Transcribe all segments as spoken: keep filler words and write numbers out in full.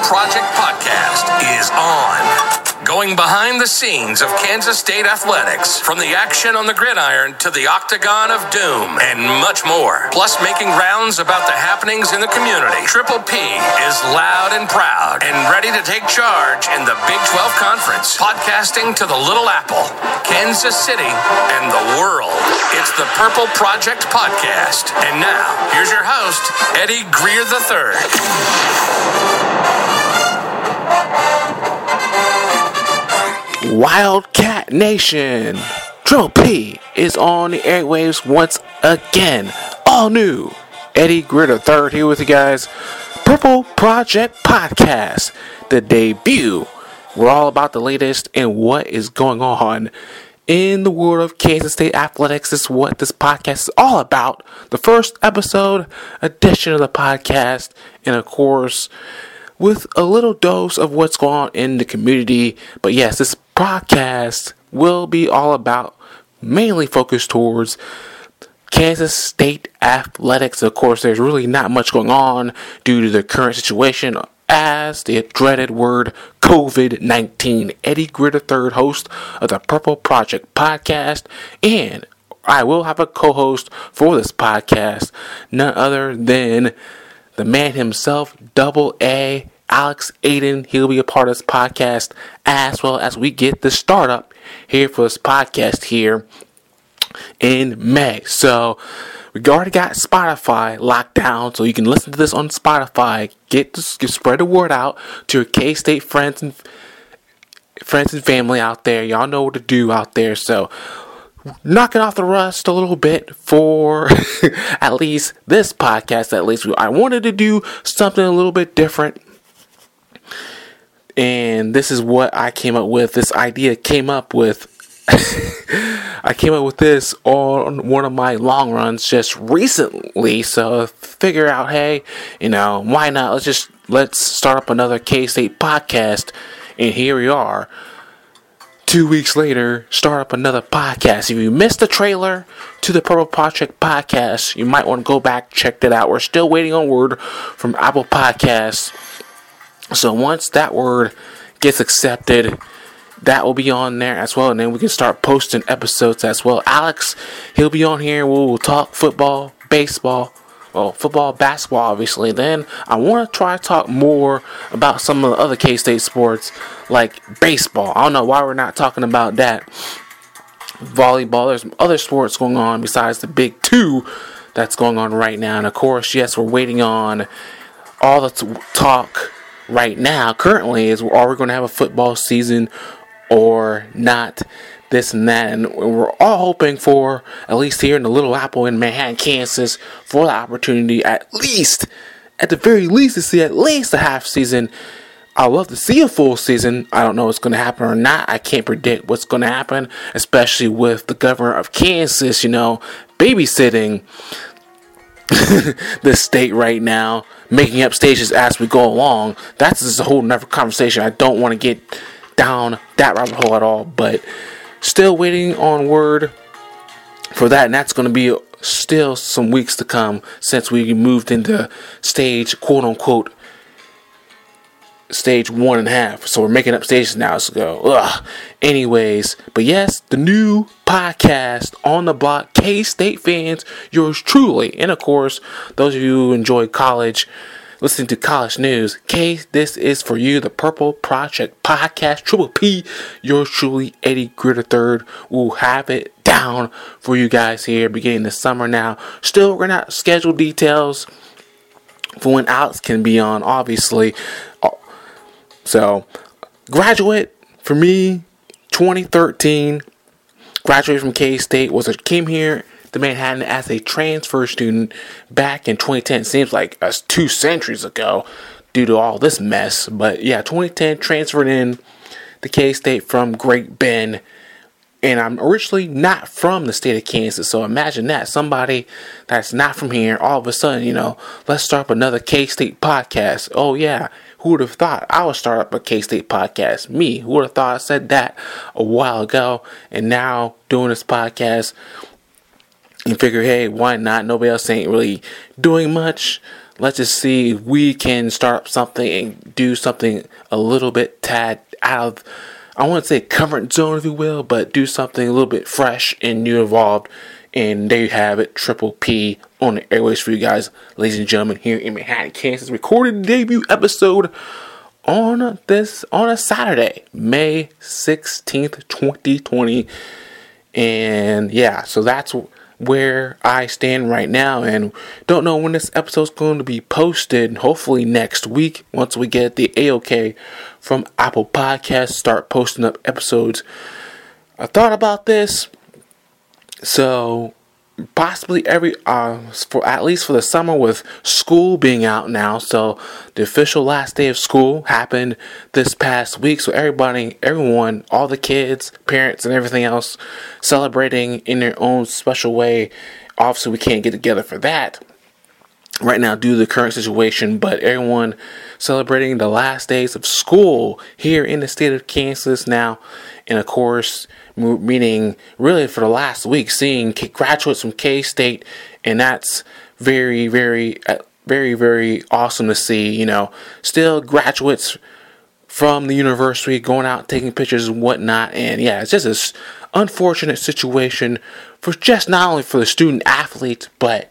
Project Podcast is on. Going behind the scenes of Kansas State athletics, from the action on the gridiron to the octagon of doom, and much more. Plus making rounds about the happenings in the community. Triple P is loud and proud and ready to take charge in the Big twelve Conference. Podcasting to the Little Apple, Kansas City, and the world. It's the Purple Project Podcast. And now, here's your host, Eddie Greer the third. Wildcat Nation, Triple P is on the airwaves once again. All new, Eddie Greer the third here with you guys. Purple Project Podcast, the debut. We're all about the latest and what is going on in the world of Kansas State athletics. Is what this podcast is all about. The first episode edition of the podcast, and of course, with a little dose of what's going on in the community. But yes, this podcast will be all about, mainly focused towards Kansas State athletics. Of course, there's really not much going on due to the current situation as the dreaded word covid nineteen. Eddie Greer the third, host of the Purple Project Podcast, and I will have a co-host for this podcast, none other than the man himself, Double A, Alex Aiden. He'll be a part of this podcast as well as we get the startup here for this podcast here in May. So we already got Spotify locked down, so you can listen to this on Spotify. Get to get, spread the word out to your K-State friends and friends and family out there. Y'all know what to do out there. So knocking off the rust a little bit for at least this podcast. At least I wanted to do something a little bit different, and this is what I came up with. This idea came up with I came up with this on one of my long runs just recently. So figure out, hey, you know, why not? Let's just let's start up another K-State podcast, and here we are. Two weeks later, start up another podcast. If you missed the trailer to the Purple Project Podcast, you might want to go back, check that out. We're still waiting on word from Apple Podcasts. So once that word gets accepted, that will be on there as well. And then we can start posting episodes as well. Alex, he'll be on here. We'll talk football, baseball. Well, football, basketball, obviously. Then I want to try to talk more about some of the other K-State sports, like baseball. I don't know why we're not talking about that. Volleyball. There's some other sports going on besides the big two that's going on right now. And of course, yes, we're waiting on all the t- talk right now. Currently, is are we going to have a football season or not? This and that, and we're all hoping for, at least here in the Little Apple in Manhattan, Kansas, for the opportunity, at least, at the very least, to see at least a half season. I'd love to see a full season. I don't know what's going to happen or not. I can't predict what's going to happen, especially with the governor of Kansas, you know, babysitting the state right now, making up stages as we go along. That's just a whole nother conversation. I don't want to get down that rabbit hole at all, but still waiting on word for that, and that's going to be still some weeks to come since we moved into stage, quote unquote, stage one and a half. So we're making up stages now. So go. Ugh. Anyways, but yes, the new podcast on the block, K-State fans, yours truly, and of course, those of you who enjoy college, listening to college news, K, this is for you, the Purple Project Podcast. Triple P, yours truly, Eddie Greer the third, will have it down for you guys here beginning the summer now. Still, we're not schedule details for when Alex can be on, obviously. So, graduate for me, twenty thirteen, graduated from K-State, was a, came here to Manhattan as a transfer student back in twenty ten. Seems like us two centuries ago due to all this mess. But yeah, twenty ten, transferred in to K-State from Great Bend. And I'm originally not from the state of Kansas. So imagine that. Somebody that's not from here, all of a sudden, you know, let's start up another K-State podcast. Oh yeah, who would have thought I would start up a K-State podcast? Me, who would have thought I said that a while ago? And now doing this podcast, and figure, hey, why not? Nobody else ain't really doing much. let's just see if we can start up something and do something a little bit tad out of, I wouldn't say comfort zone, if you will, but do something a little bit fresh and new involved. And there you have it, Triple P on the airways for you guys, ladies and gentlemen, here in Manhattan, Kansas, recorded the debut episode on this on a Saturday, May sixteenth, twenty twenty. And yeah, so that's where I stand right now, and don't know when this episode's going to be posted. Hopefully next week, once we get the A-OK from Apple Podcasts, start posting up episodes. I thought about this, so possibly every uh for at least for the summer, with school being out now. So the official last day of school happened this past week, so everybody everyone all the kids, parents, and everything else celebrating in their own special way. Obviously we can't get together for that right now due to the current situation, but everyone celebrating the last days of school here in the state of Kansas now. And of course, meaning really for the last week, seeing graduates from K-State, and that's very, very, uh, very, very awesome to see. You know, still graduates from the university going out, taking pictures and whatnot. And yeah, it's just this unfortunate situation for just not only for the student athletes, but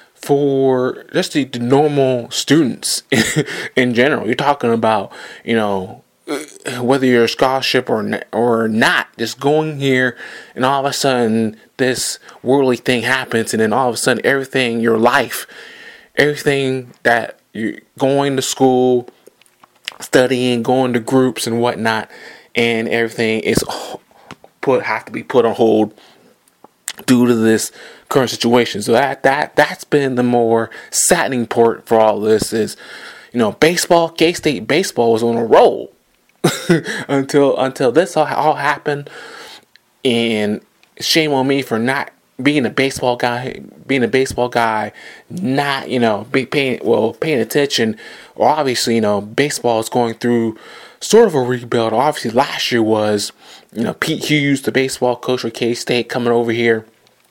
for just the, the normal students in general. You're talking about, you know, whether you're a scholarship or or not, just going here, and all of a sudden this worldly thing happens, and then all of a sudden everything, your life, everything that you're going to school, studying, going to groups and whatnot, and everything is put have to be put on hold due to this current situation. So that that that's been the more saddening part for all this is, you know, baseball, K-State baseball was on a roll. until until this all, all happened, and shame on me for not being a baseball guy, being a baseball guy, not, you know, be paying well paying attention. Well, obviously, you know, baseball is going through sort of a rebuild. Obviously, last year was, you know, Pete Hughes, the baseball coach for K-State, coming over here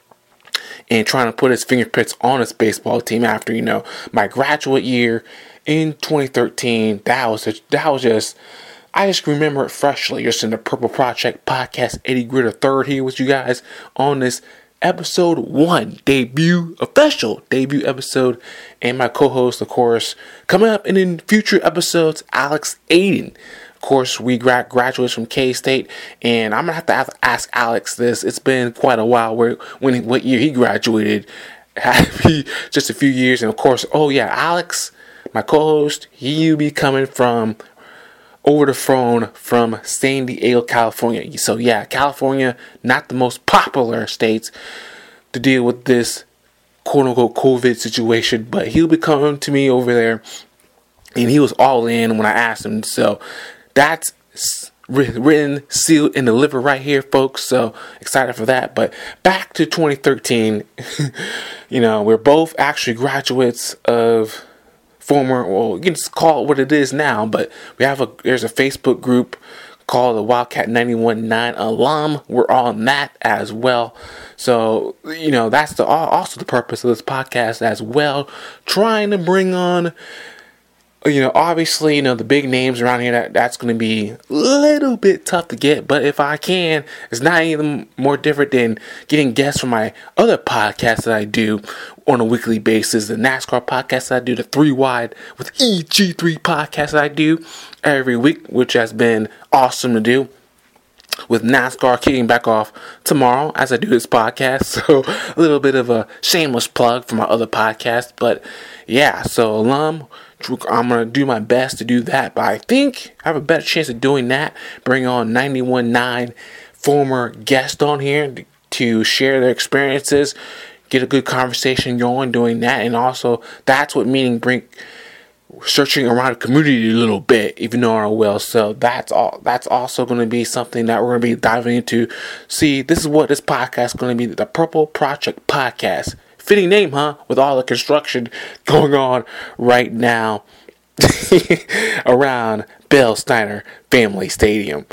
and trying to put his fingerprints on his baseball team after, you know, my graduate year in twenty thirteen. That was a, that was just. I just remember it freshly. Just in the Purple Project Podcast, Eddie Gritter the third here with you guys on this episode one debut, official debut episode, and my co-host, of course, coming up in, in future episodes, Alex Aiden. Of course, we gra- graduates from K-State, and I'm gonna have to have to ask Alex this. It's been quite a while. Where when what year he graduated? Had to be just a few years, and of course, oh yeah, Alex, my co-host, he be coming from over the phone from San Diego, California. So yeah, California, not the most popular states to deal with this quote-unquote COVID situation, but he'll be coming to me over there, and he was all in when I asked him. So that's written, sealed, and delivered right here, folks. So excited for that. But back to twenty thirteen, you know, we're both actually graduates of former, well, you can just call it what it is now, but we have a, there's a Facebook group called the Wildcat ninety-one point nine alum. We're on that as well. So, you know, that's the also the purpose of this podcast as well. Trying to bring on, you know, obviously, you know, the big names around here, that, that's going to be a little bit tough to get. But if I can, it's not even more different than getting guests from my other podcasts that I do on a weekly basis. The NASCAR podcast that I do, the Three Wide with E G three podcast that I do every week, which has been awesome to do. With NASCAR kicking back off tomorrow as I do this podcast. So a little bit of a shameless plug for my other podcast. But yeah, so alum, I'm going to do my best to do that. But I think I have a better chance of doing that. Bring on ninety-one point nine former guests on here to, to share their experiences. Get a good conversation going doing that. And also, that's what meaning bring searching around the community a little bit, if you know our well. So that's all. That's also going to be something that we're going to be diving into. See, this is what this podcast is going to be: the Purple Project Podcast. Fitting name, huh? With all the construction going on right now around Bill Snyder Family Stadium.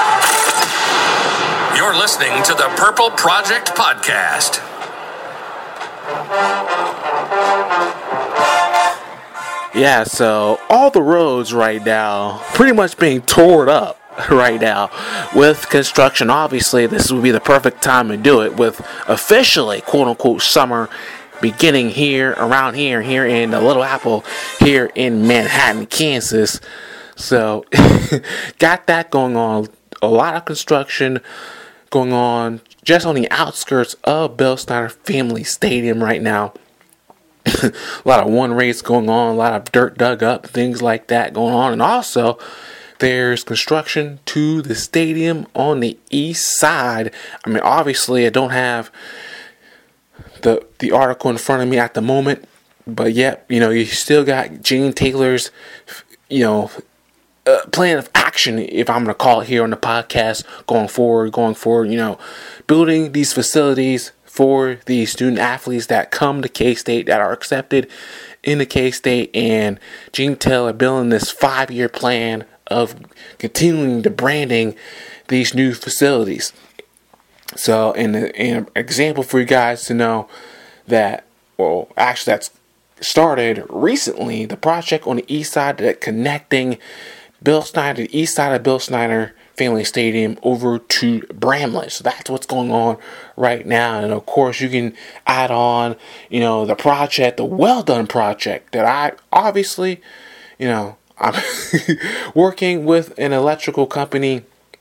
You're listening to the Purple Project Podcast. Yeah, so all the roads right now pretty much being torn up right now with construction. Obviously, this would be the perfect time to do it with officially, quote unquote, summer beginning here, around here, here in the Little Apple, here in Manhattan, Kansas. So, got that going on. A lot of construction going on just on the outskirts of Bill Snyder Family Stadium right now. A lot of one race going on, a lot of dirt dug up, things like that going on. And also, there's construction to the stadium on the east side. I mean, obviously, I don't have the the article in front of me at the moment. But, yeah, you know, you still got Gene Taylor's, you know, uh, plan of action, if I'm going to call it here on the podcast, going forward, going forward, you know, building these facilities for the student athletes that come to K-State, that are accepted into K-State, and Gene Taylor building this five-year plan of continuing to branding these new facilities. So, and an example for you guys to know that, well, actually that's started recently, the project on the east side that connecting Bill Snyder, the east side of Bill Snyder Family Stadium over to Bramlett. So that's what's going on right now. And of course, you can add on, you know, the project, the well done project that I obviously, you know, I'm working with an electrical company.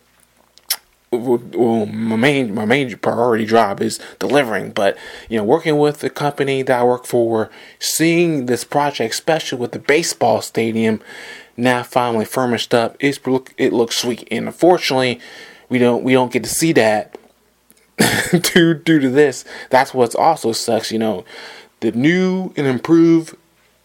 Well, my main my main priority job is delivering, but you know, working with the company that I work for, seeing this project, especially with the baseball stadium now finally furnished up, it's, it looks sweet. And unfortunately, we don't we don't get to see that due due to this. That's what's also sucks. You know, the new and improved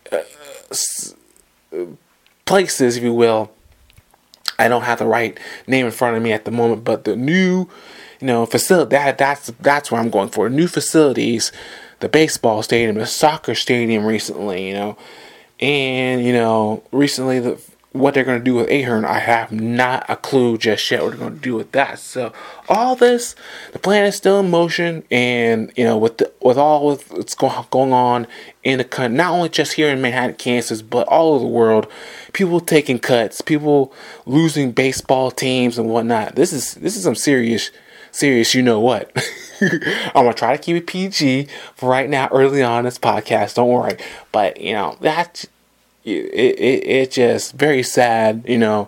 uh, places, if you will. I don't have the right name in front of me at the moment, but the new, you know, facility, that that's that's what I'm going for. New facilities, the baseball stadium, the soccer stadium recently, you know, and you know, recently the what they're going to do with Ahern, I have not a clue just yet what they're going to do with that. So all this, the plan is still in motion, and you know, with the, with all with what's going going on in the country, not only just here in Manhattan, Kansas, but all over the world, people taking cuts, people losing baseball teams and whatnot. This is this is some serious, serious. You know what? I'm gonna try to keep it P G for right now, early on this podcast. Don't worry, but you know that. It, it it just very sad, you know,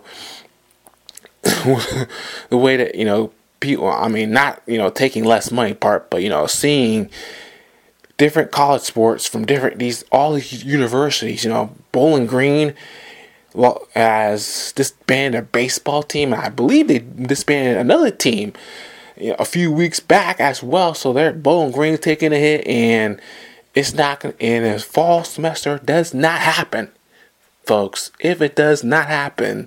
the way that, you know, people, I mean, not, you know, taking less money part, but, you know, seeing different college sports from different, these, all these universities, you know, Bowling Green, well, as disbanded a baseball team, and I believe they disbanded another team, you know, a few weeks back as well, so they're Bowling Green taking a hit, and it's not going to, and the fall semester does not happen. Folks, if it does not happen,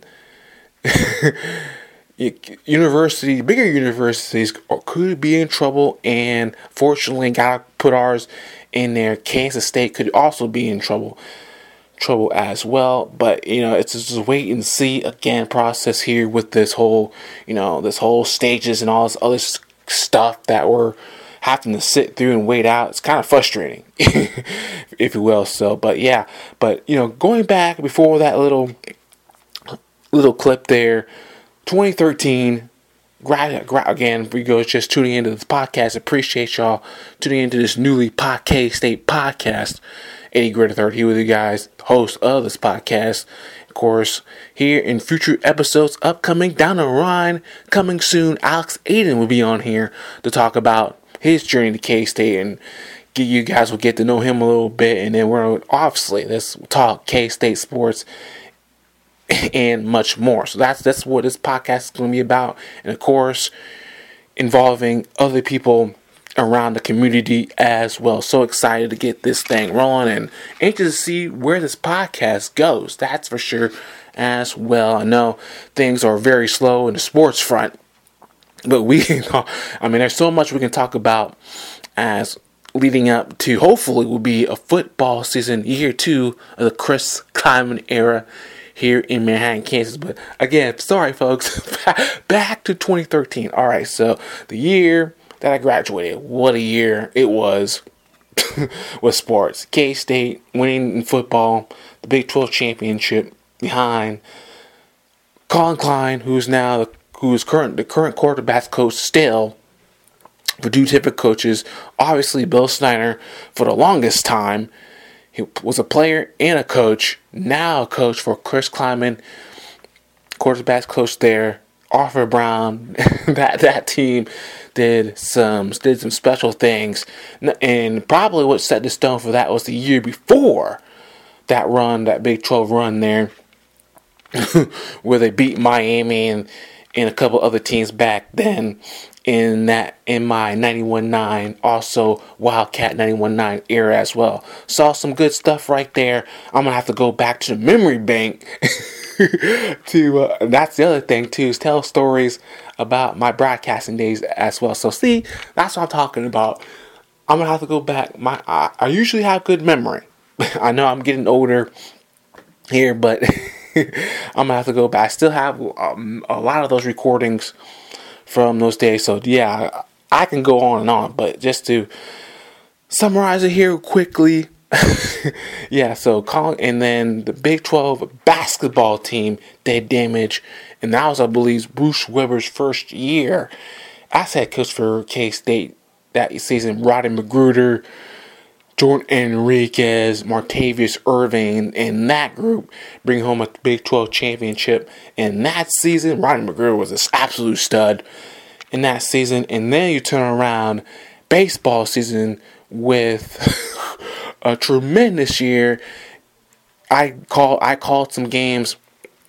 university, bigger universities could be in trouble, and fortunately, gotta put ours in there. Kansas State could also be in trouble, trouble as well. But you know, it's just a wait and see again process here with this whole, you know, this whole stages and all this other stuff that we're having to sit through and wait out. It's kind of frustrating, if you will. So, but yeah, but you know, going back before that little little clip there, twenty thirteen. Gra- gra- again, for you guys just tuning into this podcast, appreciate y'all tuning into this newly K-State podcast. Eddie Gritter the third here with you guys, host of this podcast. Of course, here in future episodes, upcoming down the line, coming soon, Alex Aiden will be on here to talk about his journey to K-State, and you guys will get to know him a little bit, and then we're obviously let's talk K-State sports and much more. So that's that's what this podcast is going to be about, and of course, involving other people around the community as well. So excited to get this thing rolling, and anxious to see where this podcast goes. That's for sure as well. I know things are very slow in the sports front, but we, I mean, there's so much we can talk about as leading up to, hopefully, will be a football season, year two of the Chris Klieman era here in Manhattan, Kansas. But again, sorry, folks, back to twenty thirteen. All right, so the year that I graduated, what a year it was. with sports. K-State winning in football, the Big twelve championship behind Colin Klein, who's now the, who's current the current quarterback coach still for two different coaches. Obviously, Bill Snyder for the longest time. He was a player and a coach. Now a coach for Chris Klieman, quarterback coach there. Arthur Brown, that that team did some did some special things, and probably what set the stone for that was the year before that run, that Big twelve run there, where they beat Miami and and a couple other teams back then in that in my ninety-one nine, also Wildcat ninety-one nine era as well. Saw some good stuff right there. I'm gonna have to go back to the memory bank. to uh, that's the other thing too, is tell stories about my broadcasting days as well. So see, that's what I'm talking about. I'm gonna have to go back. My I, I usually have good memory. I know I'm getting older here, but I'm gonna have to go back. I still have um, a lot of those recordings from those days. So yeah, I can go on and on, but just to summarize it here quickly. yeah, so Colin, and then the Big twelve basketball team did damage, and that was, I believe, Bruce Weber's first year as head coach for K-State that season. Roddy McGruder, Jordan Enriquez, Martavius Irving, and that group bring home a Big twelve championship. And that season, Roddy McGruder was an absolute stud in that season. And then you turn around baseball season with a tremendous year. I call I called some games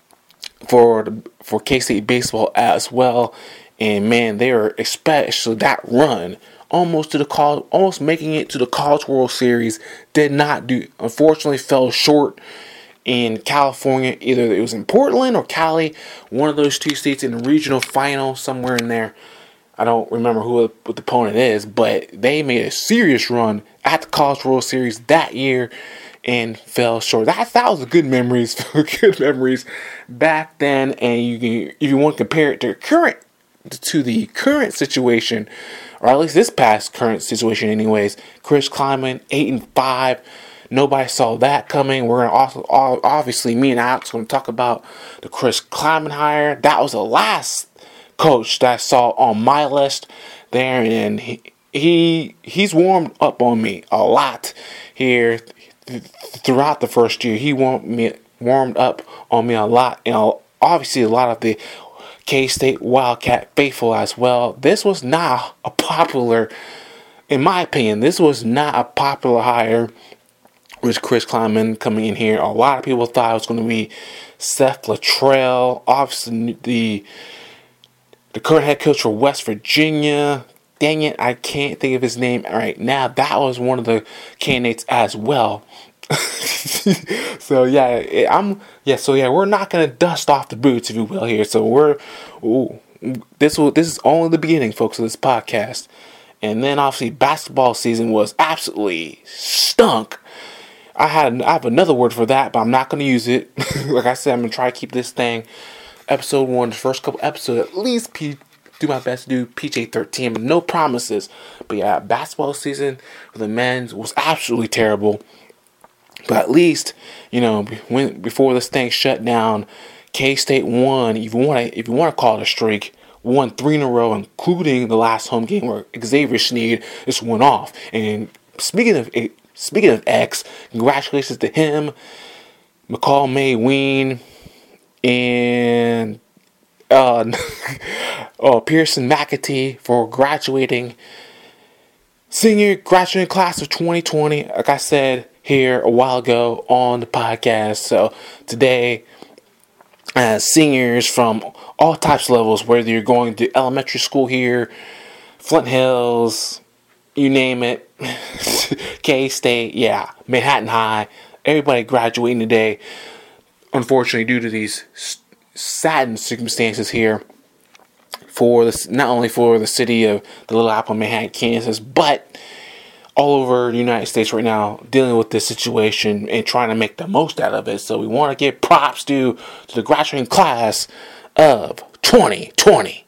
for the, for K-State baseball as well, and man, they were, especially that run almost to the college, almost making it to the College World Series. Did not do, unfortunately, fell short in California. Either it was in Portland or Cali, one of those two states in the regional final, somewhere in there. I don't remember who what the opponent is, but they made a serious run at the College World Series that year and fell short. That that was good memories, good memories back then. And you can, if you want to compare it to current to the current situation, or at least this past current situation, anyways. Chris Klieman, eight and five. Nobody saw that coming. We're gonna also obviously me and Alex going to talk about the Chris Klieman hire. That was the last coach that I saw on my list there, and he, he he's warmed up on me a lot here th- throughout the first year. He warmed me warmed up on me a lot, and obviously a lot of the K-State Wildcat faithful as well. This was not a popular, in my opinion, this was not a popular hire with Chris Klieman coming in here. A lot of people thought it was going to be Seth Littrell, obviously the The current head coach for West Virginia. Dang it, I can't think of his name right now. That was one of the candidates as well. so yeah, I'm yeah. So yeah, we're not gonna dust off the boots, if you will, here. So we're ooh, this will this is only the beginning, folks, of this podcast. And then obviously basketball season was absolutely stunk. I had I have another word for that, but I'm not gonna use it. Like I said, I'm gonna try to keep this thing. Episode one, the first couple episodes, at least P, do my best to do P G thirteen, but no promises. But yeah, basketball season for the men's was absolutely terrible. But at least, you know, when before this thing shut down, K-State won. If you want to, if you want to call it a streak, won three in a row, including the last home game where Xavier Sneed just went off. And speaking of speaking of X, congratulations to him, McCall May Ween, and uh, oh, Pearson McAtee for graduating, senior graduating class of twenty twenty. Like I said here a while ago on the podcast. So today, as seniors from all types of levels, whether you're going to elementary school here, Flint Hills, you name it, K-State, yeah, Manhattan High, everybody graduating today. Unfortunately, due to these saddened circumstances here, for this, not only for the city of the Little Apple, Manhattan, Kansas, but all over the United States right now, dealing with this situation and trying to make the most out of it. So we want to give props to, to the graduating class of twenty twenty.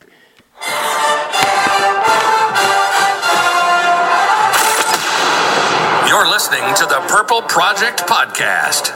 listening to the Purple Project Podcast.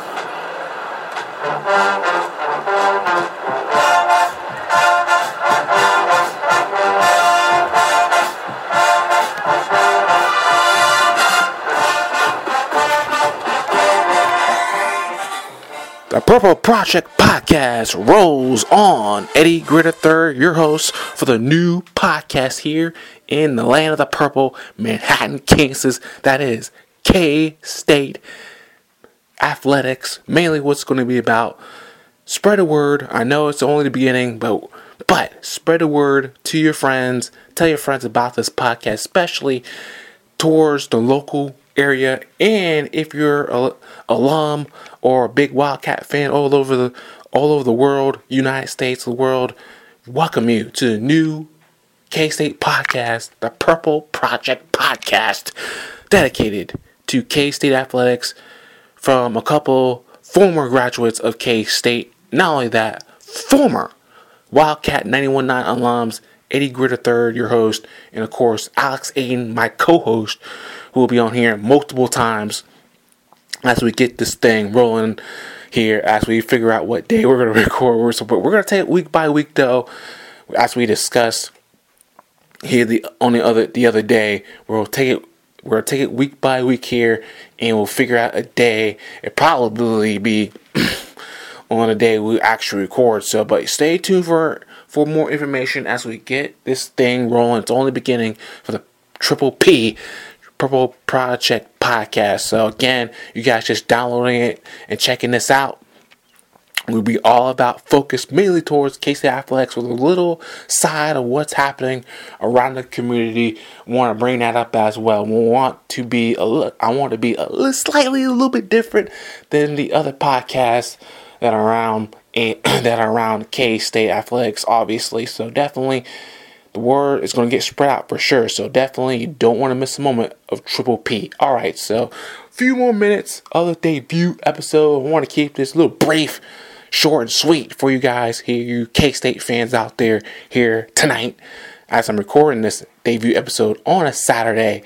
The Purple Project Podcast rolls on. Eddie Gritter the third, your host for the new podcast here in the land of the purple, Manhattan, Kansas. That is K-State Athletics. Mainly what's going to be about. Spread the word. I know it's only the beginning, but but spread the word to your friends. Tell your friends about this podcast, especially towards the local area. And if you're a alum or a big Wildcat fan all over the all over the world, United States, the world, welcome you to the new K-State podcast, the Purple Project Podcast, dedicated to K-State athletics from a couple former graduates of K-State. Not only that, former Wildcat ninety-one point nine alums, Eddie Gritter the third, your host, and of course Alex Aiden, my co-host, who will be on here multiple times as we get this thing rolling here, as we figure out what day we're going to record. But we're going to take it week by week, though, as we discussed here the on the other the other day. We'll take it we're going to take it week by week here, and we'll figure out a day. It probably be on a day we actually record. So, but stay tuned for for more information as we get this thing rolling. It's only beginning for the Triple P, Purple Project Podcast. So again, you guys just downloading it and checking this out. We'll be all about focus mainly towards K-State athletics with a little side of what's happening around the community. We want to bring that up as well. We want to be a little, I want to be a little, slightly a little bit different than the other podcasts that are around and that are around K-State athletics, obviously. So definitely the word is going to get spread out for sure. So definitely you don't want to miss a moment of Triple P. All right, so a few more minutes of the debut episode. I want to keep this a little brief, short and sweet for you guys here, you K-State fans out there here tonight, as I'm recording this debut episode on a Saturday,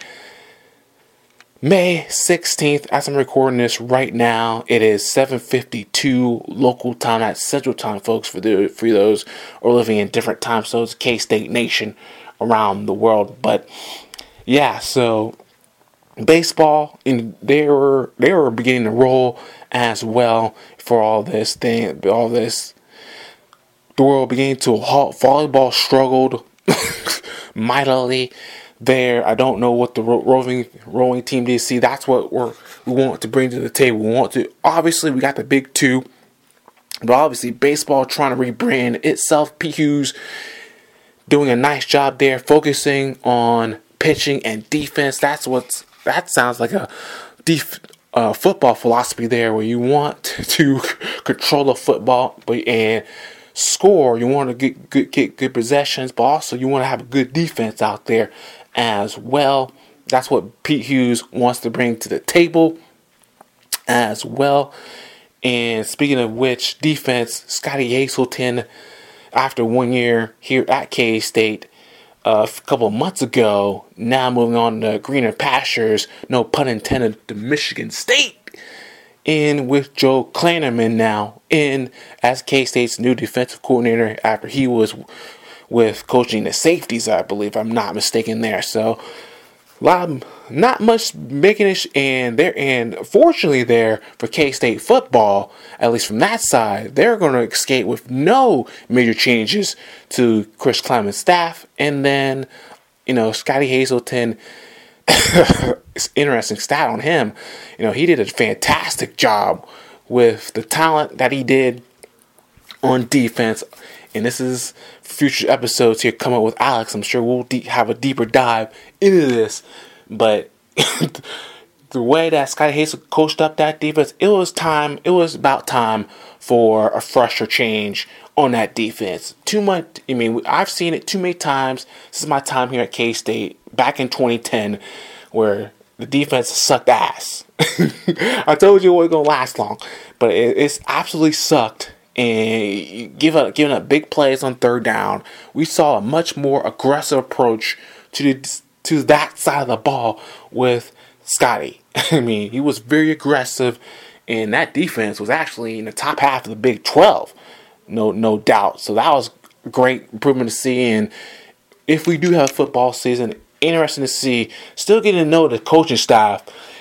May sixteenth. As I'm recording this right now, it is seven fifty-two local time. That's Central Time, folks, for the for those who are living in different time zones, K-State Nation around the world. But yeah, so baseball, and they were they were beginning to roll as well for all this thing, all this. The world began to halt. Volleyball struggled mightily there. I don't know what the ro- rowing rowing team did. See, that's what we're, we want to bring to the table. We want to, obviously, we got the big two, but obviously, baseball trying to rebrand itself. P. Hughes doing a nice job there, focusing on pitching and defense. That's what's that sounds like a def, uh, football philosophy there, where you want to control the football, but and score. You want to get good, get good possessions, but also you want to have a good defense out there as well. That's what Pete Hughes wants to bring to the table as well. And speaking of which, defense, Scotty Hazelton, after one year here at K-State, uh, a couple of months ago, now moving on to greener pastures, no pun intended, to Michigan State. In with Joe Klannerman now in as K-State's new defensive coordinator after he was with coaching the safeties, I believe, if I'm not mistaken there. So a lot of, not much making it, and there and fortunately there for K-State football, at least from that side, they're going to escape with no major changes to Chris Klieman's staff. And then, you know, Scotty Hazelton, it's interesting stat on him. You know, he did a fantastic job with the talent that he did on defense. And this is future episodes here coming up with Alex. I'm sure we'll de- have a deeper dive into this. But the way that Scotty Hazel coached up that defense, it was time. It was about time for a fresher change on that defense. Too much. I mean, I've seen it too many times. This is my time here at K-State back in twenty ten, where the defense sucked ass. I told you it wasn't gonna last long, but it, it's absolutely sucked. And give up, giving up big plays on third down. We saw a much more aggressive approach to the, to that side of the ball with Scotty. I mean, he was very aggressive, and that defense was actually in the top half of the Big twelve. No, no doubt. So that was a great improvement to see. And if we do have a football season, interesting to see. Still getting to know the coaching staff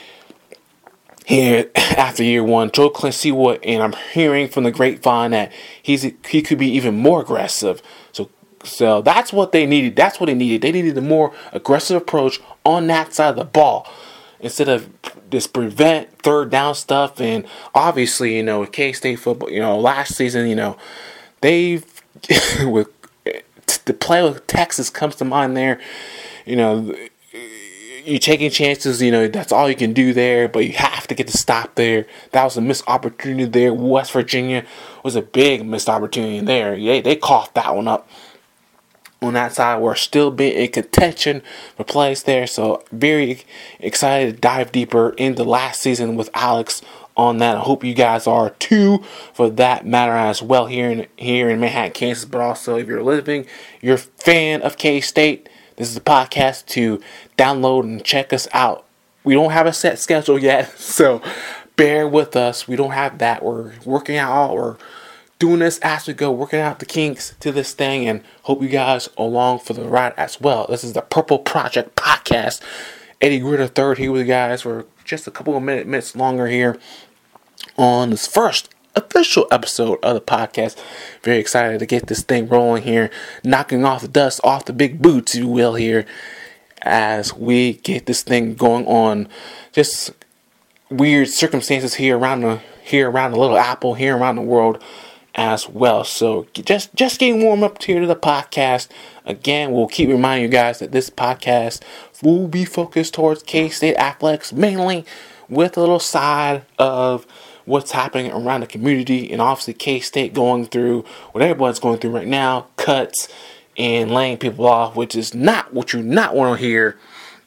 here after year one. Joe Clancy-Wood, and I'm hearing from the grapevine that he's he could be even more aggressive. So, so that's what they needed. That's what they needed. They needed a more aggressive approach on that side of the ball instead of this prevent third down stuff. And obviously, you know, with K-State football, you know, last season, you know, they've with the play with Texas comes to mind there. You know, you're taking chances, you know, that's all you can do there, but you have to get the stop there. That was a missed opportunity there. West Virginia was a big missed opportunity there. They, they coughed that one up. On that side, we're still being in contention for plays there. So very excited to dive deeper into last season with Alex on that. I hope you guys are too, for that matter as well, here in here in Manhattan, Kansas. But also, if you're living, you're a fan of K-State, this is a podcast to download and check us out. We don't have a set schedule yet, so bear with us. We don't have that. We're working out. We're doing this as we go, working out the kinks to this thing, and hope you guys are along for the ride as well. This is the Purple Project Podcast. Eddie Gritter the third here with you guys for just a couple of minute, minutes longer here on this first official episode of the podcast. Very excited to get this thing rolling here, knocking off the dust off the big boots, if you will, here as we get this thing going on. Just weird circumstances here around the here around the Little Apple, here around the world as well. So just just getting warm up here to the podcast. Again, we'll keep reminding you guys that this podcast will be focused towards K-State athletics, mainly with a little side of what's happening around the community, and obviously K-State going through what everyone's going through right now, cuts and laying people off, which is not what you not want to hear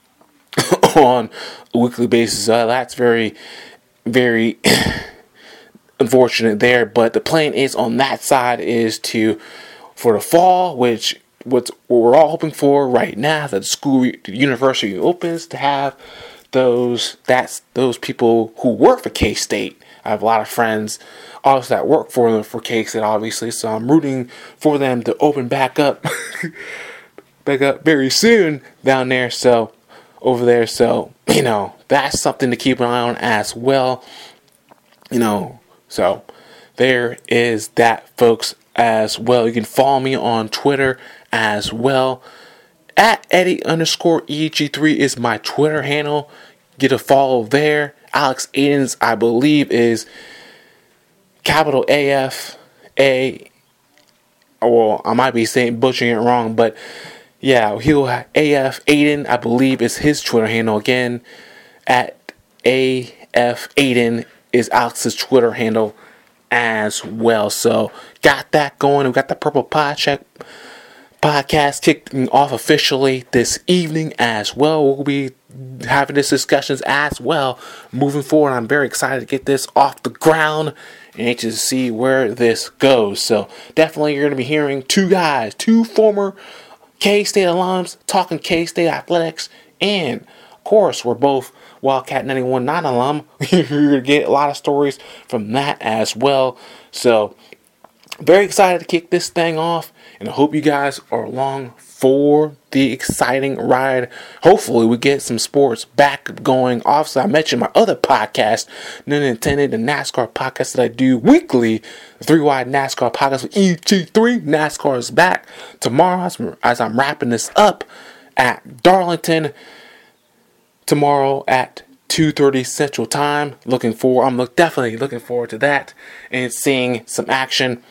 on a weekly basis. Uh, that's very, very unfortunate there, but the plan is on that side is to, for the fall, which what's what we're all hoping for right now, that the school, the university opens, to have those that's those people who work for K-State. I have a lot of friends also that work for them for K-State, obviously, so I'm rooting for them to open back up, back up very soon down there. So over there, so you know that's something to keep an eye on as well. You know, so there is that, folks, as well. You can follow me on Twitter as well. At Eddie underscore E G three is my Twitter handle. Get a follow there. Alex Aiden's, I believe, is capital A F A. Well, I might be saying butchering it wrong, but yeah, he'll have A F Aiden, I believe, is his Twitter handle. Again, at A F Aiden is Alex's Twitter handle as well. So got that going. We got the Purple Project podcast kicking off officially this evening as well. We'll be having these discussions as well moving forward. I'm very excited to get this off the ground and anxious to see where this goes. So definitely you're going to be hearing two guys, two former K-State alums talking K-State athletics, and of course we're both Wildcat ninety-one point nine alum. You're going to get a lot of stories from that as well. So very excited to kick this thing off, and I hope you guys are along for the exciting ride. Hopefully we get some sports back going. Obviously, I mentioned my other podcast, None Intended, the NASCAR podcast that I do weekly, the Three Wide NASCAR podcast with E G three. NASCAR is back tomorrow as, as I'm wrapping this up at Darlington tomorrow at two thirty Central Time. Looking forward, I'm look, definitely looking forward to that and seeing some action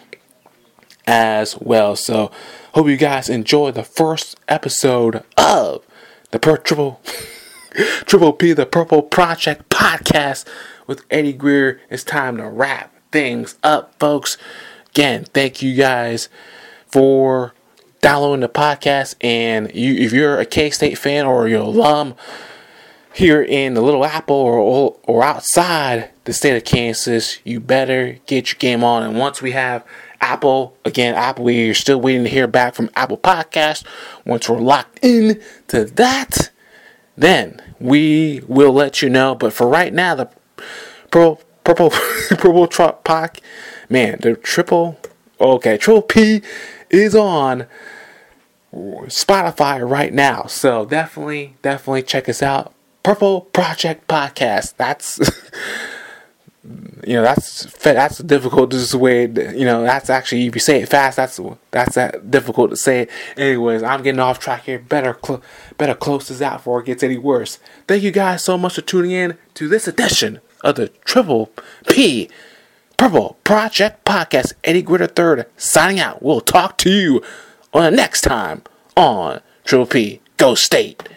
as well. So hope you guys enjoy the first episode of the per- triple triple P, the Purple Project Podcast with Eddie Grier. It's time to wrap things up, folks. Again, thank you guys for downloading the podcast, and you, if you're a K-State fan or you're an alum here in the Little Apple or or outside the state of Kansas, you better get your game on. And once we have Apple, again, Apple, we're still waiting to hear back from Apple Podcast. Once we're locked in to that, then we will let you know. But for right now, the Purple Purple Purple Truck Pack, man, the triple okay Triple P is on Spotify right now. So definitely, definitely check us out. Purple Project Podcast. That's you know that's that's difficult to way. You know that's actually, if you say it fast, that's that's that difficult to say it. Anyways, I'm getting off track here. Better cl- better close this out before it gets any worse. Thank you guys so much for tuning in to this edition of the Triple P Purple Project Podcast. Eddie Gritter the third signing out. We'll talk to you on the next time on Triple P Go State.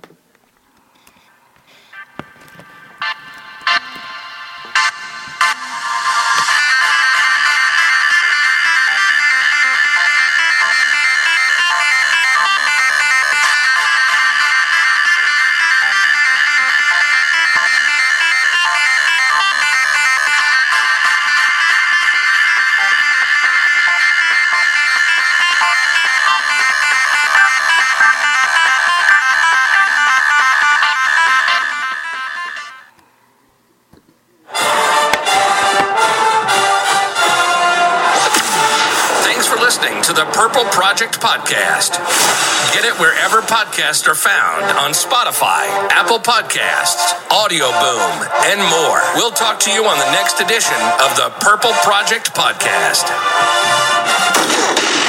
To the Purple Project Podcast. Get it wherever podcasts are found, on Spotify, Apple Podcasts, Audio Boom, and more. We'll talk to you on the next edition of the Purple Project Podcast.